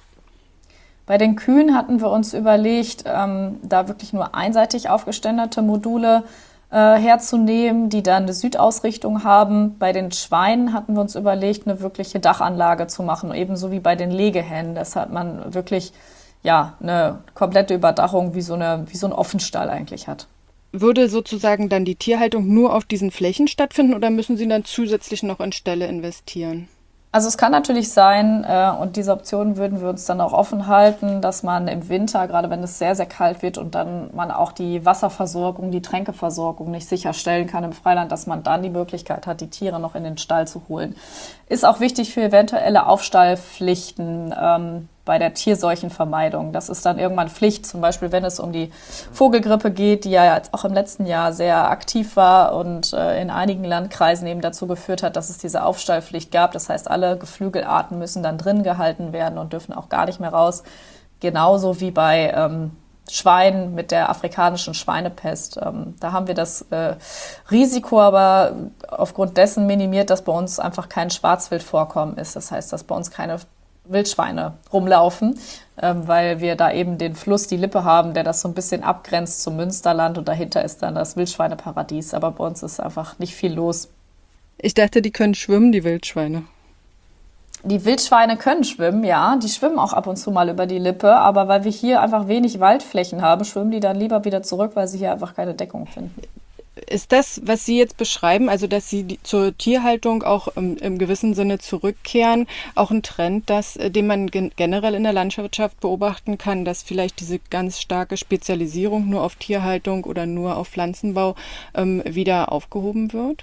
Speaker 1: Bei den Kühen hatten wir uns überlegt, ähm, da wirklich nur einseitig aufgeständerte Module äh, herzunehmen, die dann eine Südausrichtung haben. Bei den Schweinen hatten wir uns überlegt, eine wirkliche Dachanlage zu machen, ebenso wie bei den Legehennen. Das hat man wirklich ja, eine komplette Überdachung, wie so, eine, wie so ein Offenstall eigentlich hat.
Speaker 2: Würde sozusagen dann die Tierhaltung nur auf diesen Flächen stattfinden oder müssen Sie dann zusätzlich noch in Ställe investieren?
Speaker 1: Also es kann natürlich sein, äh, und diese Option würden wir uns dann auch offen halten, dass man im Winter, gerade wenn es sehr, sehr kalt wird und dann man auch die Wasserversorgung, die Tränkeversorgung nicht sicherstellen kann im Freiland, dass man dann die Möglichkeit hat, die Tiere noch in den Stall zu holen. Ist auch wichtig für eventuelle Aufstallpflichten ähm, bei der Tierseuchenvermeidung. Das ist dann irgendwann Pflicht, zum Beispiel wenn es um die Vogelgrippe geht, die ja jetzt auch im letzten Jahr sehr aktiv war und äh, in einigen Landkreisen eben dazu geführt hat, dass es diese Aufstallpflicht gab. Das heißt, alle Geflügelarten müssen dann drin gehalten werden und dürfen auch gar nicht mehr raus. Genauso wie bei ähm, Schweinen mit der afrikanischen Schweinepest. Ähm, da haben wir das äh, Risiko aber aufgrund dessen minimiert, dass bei uns einfach kein Schwarzwildvorkommen ist. Das heißt, dass bei uns keine Wildschweine rumlaufen, ähm, weil wir da eben den Fluss, die Lippe haben, der das so ein bisschen abgrenzt zum Münsterland und dahinter ist dann das Wildschweineparadies. Aber bei uns ist einfach nicht viel los.
Speaker 2: Ich dachte, die können schwimmen, die Wildschweine.
Speaker 1: Die Wildschweine können schwimmen, ja. Die schwimmen auch ab und zu mal über die Lippe. Aber weil wir hier einfach wenig Waldflächen haben, schwimmen die dann lieber wieder zurück, weil sie hier einfach keine Deckung finden.
Speaker 2: Ist das, was Sie jetzt beschreiben, also dass Sie die, zur Tierhaltung auch im, im gewissen Sinne zurückkehren, auch ein Trend, dass, den man gen- generell in der Landwirtschaft beobachten kann, dass vielleicht diese ganz starke Spezialisierung nur auf Tierhaltung oder nur auf Pflanzenbau ähm, wieder aufgehoben wird?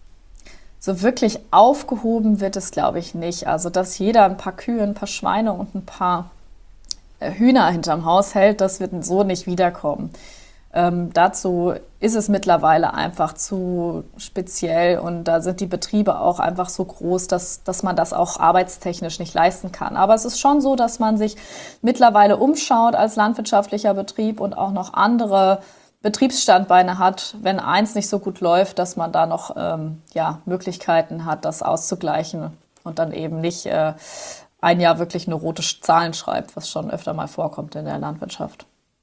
Speaker 1: So wirklich aufgehoben wird es, glaube ich, nicht. Also, dass jeder ein paar Kühe, ein paar Schweine und ein paar äh, Hühner hinterm Haus hält, das wird so nicht wiederkommen. Ähm, dazu ist es mittlerweile einfach zu speziell und da sind die Betriebe auch einfach so groß, dass, dass man das auch arbeitstechnisch nicht leisten kann. Aber es ist schon so, dass man sich mittlerweile umschaut als landwirtschaftlicher Betrieb und auch noch andere Betriebsstandbeine hat, wenn eins nicht so gut läuft, dass man da noch ähm, ja, Möglichkeiten hat, das auszugleichen und dann eben nicht äh, ein Jahr wirklich nur rote Zahlen schreibt, was schon öfter mal vorkommt in der Landwirtschaft.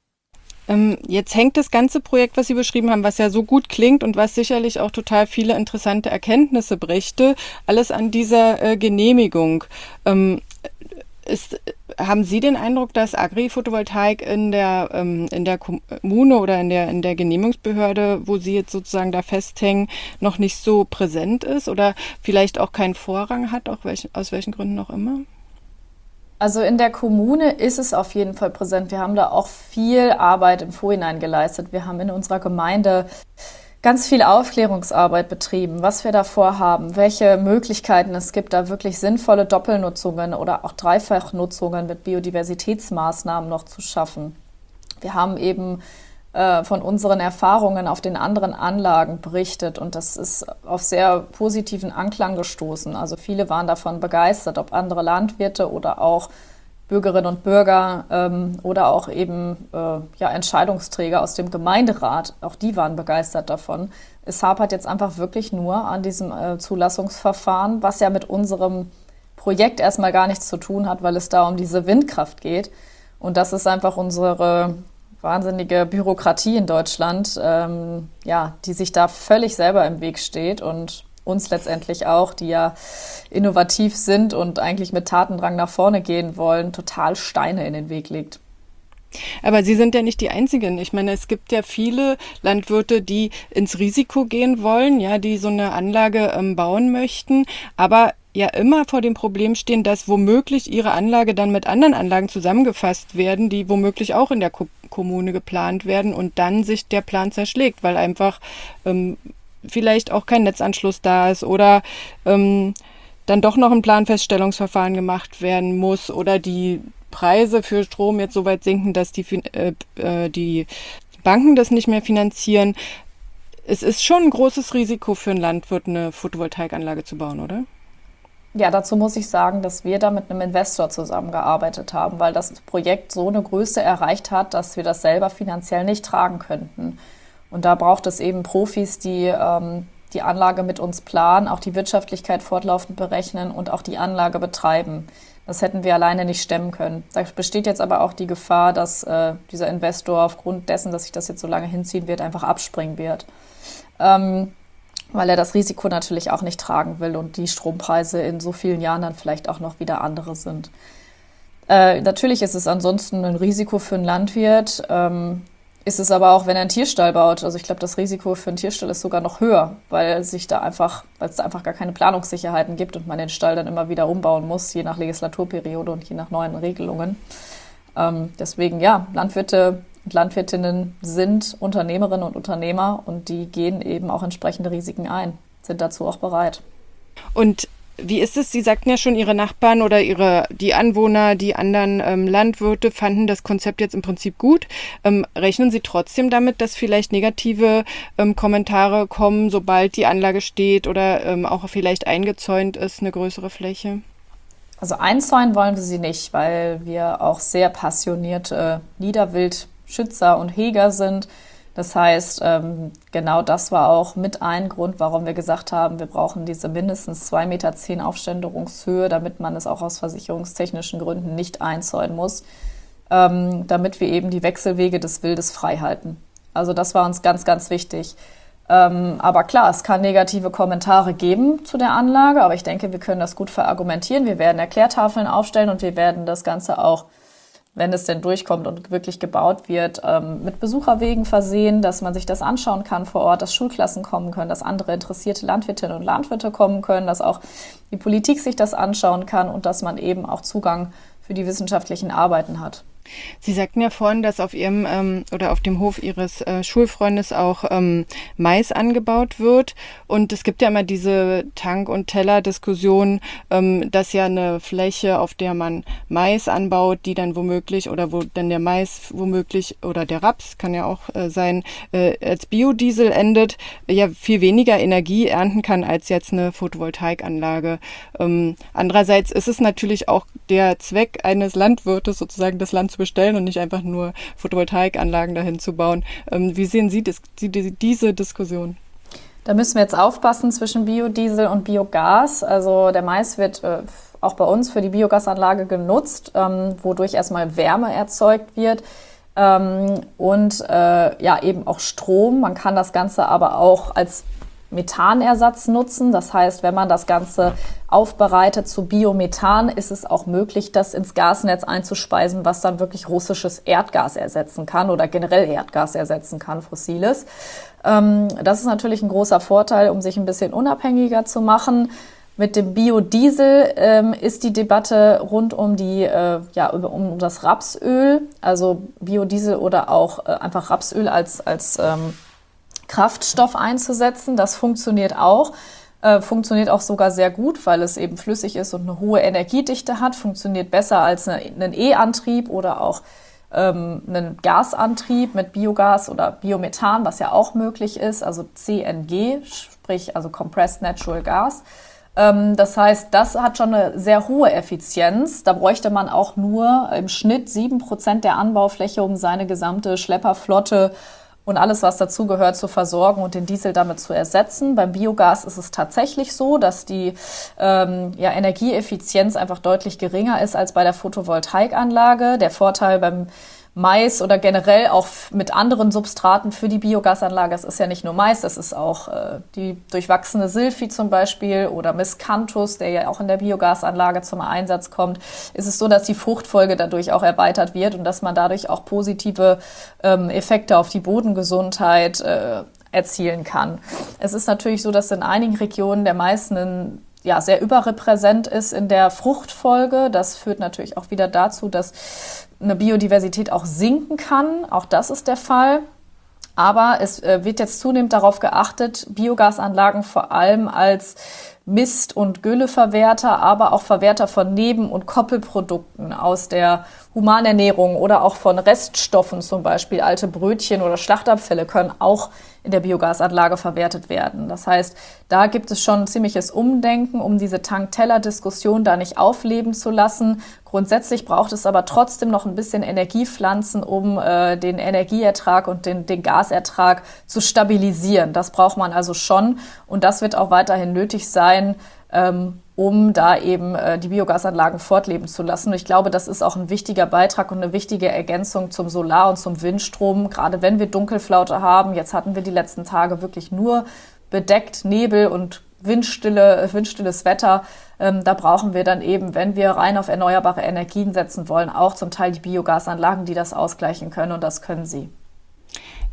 Speaker 2: Ähm, jetzt hängt das ganze Projekt, was Sie beschrieben haben, was ja so gut klingt und was sicherlich auch total viele interessante Erkenntnisse brächte, alles an dieser äh, Genehmigung. Ähm, ist, haben Sie den Eindruck, dass Agri-Photovoltaik in der, ähm, in der Kommune oder in der, in der Genehmigungsbehörde, wo Sie jetzt sozusagen da festhängen, noch nicht so präsent ist oder vielleicht auch keinen Vorrang hat, auch welch, aus welchen Gründen auch immer?
Speaker 1: Also in der Kommune ist es auf jeden Fall präsent. Wir haben da auch viel Arbeit im Vorhinein geleistet. Wir haben in unserer Gemeinde ganz viel Aufklärungsarbeit betrieben, was wir da vorhaben, welche Möglichkeiten es gibt, da wirklich sinnvolle Doppelnutzungen oder auch Dreifachnutzungen mit Biodiversitätsmaßnahmen noch zu schaffen. Wir haben eben äh, von unseren Erfahrungen auf den anderen Anlagen berichtet und das ist auf sehr positiven Anklang gestoßen. Also viele waren davon begeistert, ob andere Landwirte oder auch Bürgerinnen und Bürger ähm, oder auch eben äh, ja, Entscheidungsträger aus dem Gemeinderat, auch die waren begeistert davon. Es hapert jetzt einfach wirklich nur an diesem äh, Zulassungsverfahren, was ja mit unserem Projekt erstmal gar nichts zu tun hat, weil es da um diese Windkraft geht. Und das ist einfach unsere wahnsinnige Bürokratie in Deutschland, ähm, ja, die sich da völlig selber im Weg steht und uns letztendlich auch, die ja innovativ sind und eigentlich mit Tatendrang nach vorne gehen wollen, total Steine in den Weg legt.
Speaker 2: Aber Sie sind ja nicht die Einzigen. Ich meine, es gibt ja viele Landwirte, die ins Risiko gehen wollen, ja, die so eine Anlage ähm, bauen möchten, aber ja immer vor dem Problem stehen, dass womöglich ihre Anlage dann mit anderen Anlagen zusammengefasst werden, die womöglich auch in der Ko- Kommune geplant werden und dann sich der Plan zerschlägt, weil einfach ähm, vielleicht auch kein Netzanschluss da ist oder ähm, dann doch noch ein Planfeststellungsverfahren gemacht werden muss oder die Preise für Strom jetzt so weit sinken, dass die, äh, äh, die Banken das nicht mehr finanzieren. Es ist schon ein großes Risiko für einen Landwirt, eine Photovoltaikanlage zu bauen, oder?
Speaker 1: Ja, dazu muss ich sagen, dass wir da mit einem Investor zusammengearbeitet haben, weil das Projekt so eine Größe erreicht hat, dass wir das selber finanziell nicht tragen könnten. Und da braucht es eben Profis, die ähm, die Anlage mit uns planen, auch die Wirtschaftlichkeit fortlaufend berechnen und auch die Anlage betreiben. Das hätten wir alleine nicht stemmen können. Da besteht jetzt aber auch die Gefahr, dass äh, dieser Investor aufgrund dessen, dass sich das jetzt so lange hinziehen wird, einfach abspringen wird. Ähm, weil er das Risiko natürlich auch nicht tragen will und die Strompreise in so vielen Jahren dann vielleicht auch noch wieder andere sind. Äh, natürlich ist es ansonsten ein Risiko für einen Landwirt. Ähm, ist es aber auch, wenn er einen Tierstall baut. Also ich glaube, das Risiko für einen Tierstall ist sogar noch höher, weil sich da einfach, weil es da einfach gar keine Planungssicherheiten gibt und man den Stall dann immer wieder umbauen muss, je nach Legislaturperiode und je nach neuen Regelungen. Ähm, deswegen, ja, Landwirte und Landwirtinnen sind Unternehmerinnen und Unternehmer und die gehen eben auch entsprechende Risiken ein, sind dazu auch bereit.
Speaker 2: Und wie ist es? Sie sagten ja schon, Ihre Nachbarn oder Ihre, die Anwohner, die anderen ähm, Landwirte fanden das Konzept jetzt im Prinzip gut. Ähm, rechnen Sie trotzdem damit, dass vielleicht negative ähm, Kommentare kommen, sobald die Anlage steht oder ähm, auch vielleicht eingezäunt ist, eine größere Fläche?
Speaker 1: Also einzäunen wollen wir sie nicht, weil wir auch sehr passionierte Niederwildschützer und Heger sind. Das heißt, genau das war auch mit ein Grund, warum wir gesagt haben, wir brauchen diese mindestens zwei Meter zehn Aufständerungshöhe, damit man es auch aus versicherungstechnischen Gründen nicht einzäunen muss, damit wir eben die Wechselwege des Wildes frei halten. Also das war uns ganz, ganz wichtig. Aber klar, es kann negative Kommentare geben zu der Anlage, aber ich denke, wir können das gut verargumentieren. Wir werden Erklärtafeln aufstellen und wir werden das Ganze auch, wenn es denn durchkommt und wirklich gebaut wird, ähm, mit Besucherwegen versehen, dass man sich das anschauen kann vor Ort, dass Schulklassen kommen können, dass andere interessierte Landwirtinnen und Landwirte kommen können, dass auch die Politik sich das anschauen kann und dass man eben auch Zugang für die wissenschaftlichen Arbeiten hat.
Speaker 2: Sie sagten ja vorhin, dass auf Ihrem ähm, oder auf dem Hof Ihres äh, Schulfreundes auch ähm, Mais angebaut wird. Und es gibt ja immer diese Tank- und Teller-Diskussion, ähm, dass ja eine Fläche, auf der man Mais anbaut, die dann womöglich oder wo dann der Mais womöglich oder der Raps, kann ja auch äh, sein, äh, als Biodiesel endet, ja viel weniger Energie ernten kann als jetzt eine Photovoltaikanlage. Ähm, andererseits ist es natürlich auch der Zweck eines Landwirtes, sozusagen das Land zu bestellen und nicht einfach nur Photovoltaikanlagen dahin zu bauen. Ähm, wie sehen Sie das, die, die, diese Diskussion?
Speaker 1: Da müssen wir jetzt aufpassen zwischen Biodiesel und Biogas. Also der Mais wird äh, auch bei uns für die Biogasanlage genutzt, ähm, wodurch erstmal Wärme erzeugt wird ähm, und äh, ja eben auch Strom. Man kann das Ganze aber auch als Methanersatz nutzen. Das heißt, wenn man das Ganze aufbereitet zu Biomethan, ist es auch möglich, das ins Gasnetz einzuspeisen, was dann wirklich russisches Erdgas ersetzen kann oder generell Erdgas ersetzen kann, fossiles. Ähm, das ist natürlich ein großer Vorteil, um sich ein bisschen unabhängiger zu machen. Mit dem Biodiesel ähm, ist die Debatte rund um die äh, ja um das Rapsöl, also Biodiesel oder auch äh, einfach Rapsöl als als ähm, Kraftstoff einzusetzen. Das funktioniert auch. Äh, funktioniert auch sogar sehr gut, weil es eben flüssig ist und eine hohe Energiedichte hat. Funktioniert besser als eine, ein E-Antrieb oder auch ähm, einen Gasantrieb mit Biogas oder Biomethan, was ja auch möglich ist, also C N G, sprich also Compressed Natural Gas. Ähm, das heißt, das hat schon eine sehr hohe Effizienz. Da bräuchte man auch nur im Schnitt sieben Prozent der Anbaufläche, um seine gesamte Schlepperflotte und alles, was dazugehört, zu versorgen und den Diesel damit zu ersetzen. Beim Biogas ist es tatsächlich so, dass die ähm, ja, Energieeffizienz einfach deutlich geringer ist als bei der Photovoltaikanlage. Der Vorteil beim Mais oder generell auch mit anderen Substraten für die Biogasanlage, es ist ja nicht nur Mais, das ist auch äh, die durchwachsene Silphi zum Beispiel oder Miscanthus, der ja auch in der Biogasanlage zum Einsatz kommt, ist es so, dass die Fruchtfolge dadurch auch erweitert wird und dass man dadurch auch positive ähm, Effekte auf die Bodengesundheit äh, erzielen kann. Es ist natürlich so, dass in einigen Regionen der Mais ein ja, sehr überrepräsent ist in der Fruchtfolge. Das führt natürlich auch wieder dazu, dass eine Biodiversität auch sinken kann. Auch das ist der Fall. Aber es äh, wird jetzt zunehmend darauf geachtet, Biogasanlagen vor allem als Mist- und Gülleverwerter, aber auch Verwerter von Neben- und Koppelprodukten aus der Humanernährung oder auch von Reststoffen, zum Beispiel alte Brötchen oder Schlachtabfälle, können auch in der Biogasanlage verwertet werden. Das heißt, da gibt es schon ein ziemliches Umdenken, um diese Tank-Teller-Diskussion da nicht aufleben zu lassen. Grundsätzlich braucht es aber trotzdem noch ein bisschen Energiepflanzen, um äh, den Energieertrag und den, den Gasertrag zu stabilisieren. Das braucht man also schon und das wird auch weiterhin nötig sein, ähm, um da eben äh, die Biogasanlagen fortleben zu lassen. Und ich glaube, das ist auch ein wichtiger Beitrag und eine wichtige Ergänzung zum Solar- und zum Windstrom, gerade wenn wir Dunkelflaute haben. Jetzt hatten wir die letzten Tage wirklich nur bedeckt Nebel und windstille, windstilles Wetter. Ähm, da brauchen wir dann eben, wenn wir rein auf erneuerbare Energien setzen wollen, auch zum Teil die Biogasanlagen, die das ausgleichen können und das können sie.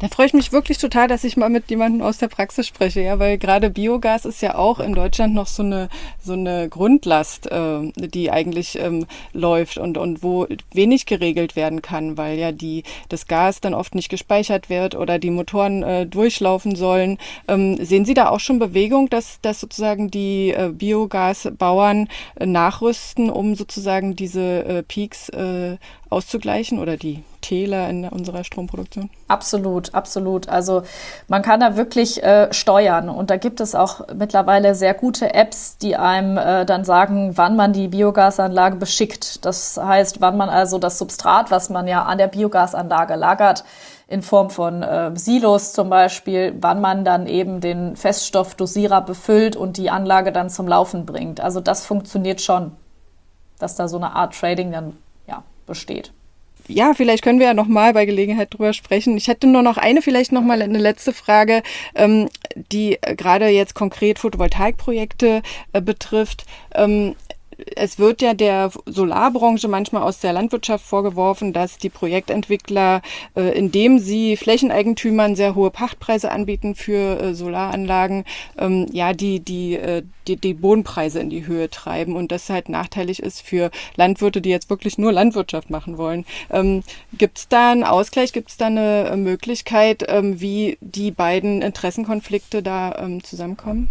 Speaker 2: Da freue ich mich wirklich total, dass ich mal mit jemandem aus der Praxis spreche, ja, weil gerade Biogas ist ja auch in Deutschland noch so eine so eine Grundlast, äh, die eigentlich ähm, läuft und und wo wenig geregelt werden kann, weil ja die das Gas dann oft nicht gespeichert wird oder die Motoren äh, durchlaufen sollen. Ähm, sehen Sie da auch schon Bewegung, dass dass sozusagen die äh, Biogasbauern äh, nachrüsten, um sozusagen diese äh, Peaks äh, auszugleichen oder die Täler in unserer Stromproduktion?
Speaker 1: Absolut, absolut. Also man kann da wirklich äh, steuern und da gibt es auch mittlerweile sehr gute Apps, die einem äh, dann sagen, wann man die Biogasanlage beschickt. Das heißt, wann man also das Substrat, was man ja an der Biogasanlage lagert, in Form von äh, Silos zum Beispiel, wann man dann eben den Feststoffdosierer befüllt und die Anlage dann zum Laufen bringt. Also das funktioniert schon, dass da so eine Art Trading dann ja, besteht.
Speaker 2: Ja, vielleicht können wir ja noch mal bei Gelegenheit drüber sprechen. Ich hätte nur noch eine, vielleicht noch mal eine letzte Frage, ähm, die äh, gerade jetzt konkret Photovoltaikprojekte äh, betrifft. Ähm, Es wird ja der Solarbranche manchmal aus der Landwirtschaft vorgeworfen, dass die Projektentwickler, äh, indem sie Flächeneigentümern sehr hohe Pachtpreise anbieten für äh, Solaranlagen, ähm, ja, die, die, äh, die, die Bodenpreise in die Höhe treiben und das halt nachteilig ist für Landwirte, die jetzt wirklich nur Landwirtschaft machen wollen. Ähm, gibt es da einen Ausgleich, gibt es da eine Möglichkeit, ähm, wie die beiden Interessenkonflikte da ähm, zusammenkommen?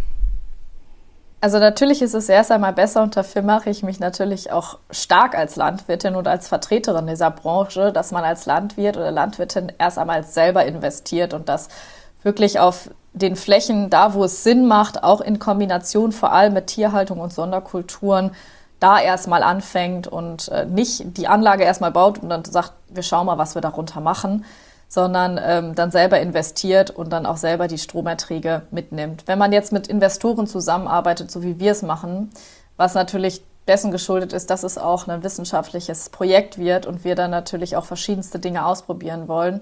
Speaker 1: Also natürlich ist es erst einmal besser und dafür mache ich mich natürlich auch stark als Landwirtin und als Vertreterin dieser Branche, dass man als Landwirt oder Landwirtin erst einmal selber investiert und das wirklich auf den Flächen, da wo es Sinn macht, auch in Kombination vor allem mit Tierhaltung und Sonderkulturen, da erstmal anfängt und nicht die Anlage erstmal baut und dann sagt, wir schauen mal, was wir darunter machen, sondern ähm, dann selber investiert und dann auch selber die Stromerträge mitnimmt. Wenn man jetzt mit Investoren zusammenarbeitet, so wie wir es machen, was natürlich dessen geschuldet ist, dass es auch ein wissenschaftliches Projekt wird und wir dann natürlich auch verschiedenste Dinge ausprobieren wollen,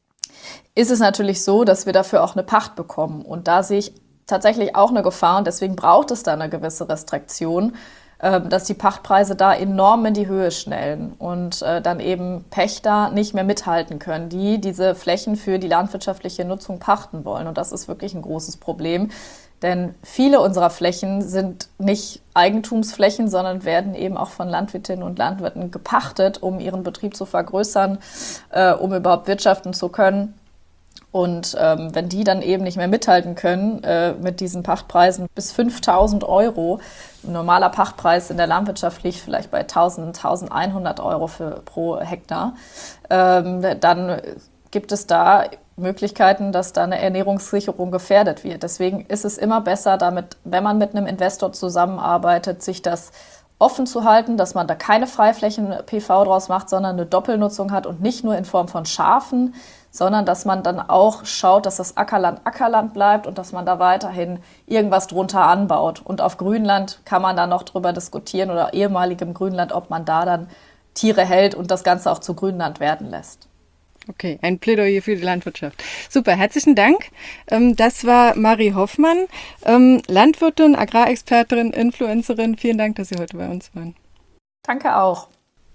Speaker 1: ist es natürlich so, dass wir dafür auch eine Pacht bekommen. Und da sehe ich tatsächlich auch eine Gefahr und deswegen braucht es da eine gewisse Restriktion, dass die Pachtpreise da enorm in die Höhe schnellen und äh, dann eben Pächter nicht mehr mithalten können, die diese Flächen für die landwirtschaftliche Nutzung pachten wollen. Und das ist wirklich ein großes Problem, denn viele unserer Flächen sind nicht Eigentumsflächen, sondern werden eben auch von Landwirtinnen und Landwirten gepachtet, um ihren Betrieb zu vergrößern, äh, um überhaupt wirtschaften zu können. Und ähm, wenn die dann eben nicht mehr mithalten können äh, mit diesen Pachtpreisen bis fünftausend Euro, ein normaler Pachtpreis in der Landwirtschaft liegt vielleicht bei tausend, eintausendeinhundert Euro für, pro Hektar, ähm, dann gibt es da Möglichkeiten, dass da eine Ernährungssicherung gefährdet wird. Deswegen ist es immer besser, damit, wenn man mit einem Investor zusammenarbeitet, sich das offen zu halten, dass man da keine Freiflächen-P V draus macht, sondern eine Doppelnutzung hat und nicht nur in Form von Schafen, sondern dass man dann auch schaut, dass das Ackerland Ackerland bleibt und dass man da weiterhin irgendwas drunter anbaut. Und auf Grünland kann man dann noch drüber diskutieren oder ehemaligem Grünland, ob man da dann Tiere hält und das Ganze auch zu Grünland werden lässt.
Speaker 2: Okay, ein Plädoyer für die Landwirtschaft. Super, herzlichen Dank. Das war Marie Hoffmann, Landwirtin, Agrarexpertin, Influencerin. Vielen Dank, dass Sie heute bei uns waren.
Speaker 1: Danke auch.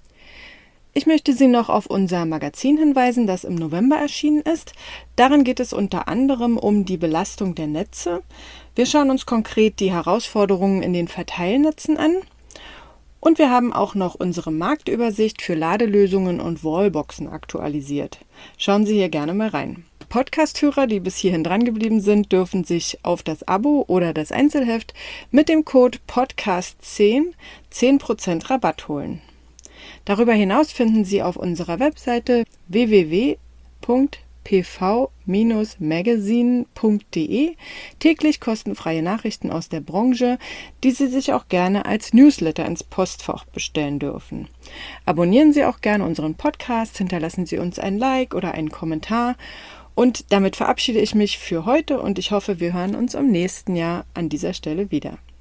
Speaker 2: Ich möchte Sie noch auf unser Magazin hinweisen, das im November erschienen ist. Darin geht es unter anderem um die Belastung der Netze. Wir schauen uns konkret die Herausforderungen in den Verteilnetzen an. Und wir haben auch noch unsere Marktübersicht für Ladelösungen und Wallboxen aktualisiert. Schauen Sie hier gerne mal rein. Podcast-Hörer, die bis hierhin dran geblieben sind, dürfen sich auf das Abo oder das Einzelheft mit dem Code Podcast zehn zehn Prozent Rabatt holen. Darüber hinaus finden Sie auf unserer Webseite w w w punkt p v Bindestrich magazine punkt d e täglich kostenfreie Nachrichten aus der Branche, die Sie sich auch gerne als Newsletter ins Postfach bestellen dürfen. Abonnieren Sie auch gerne unseren Podcast, hinterlassen Sie uns ein Like oder einen Kommentar. Und damit verabschiede ich mich für heute und ich hoffe, wir hören uns im nächsten Jahr an dieser Stelle wieder.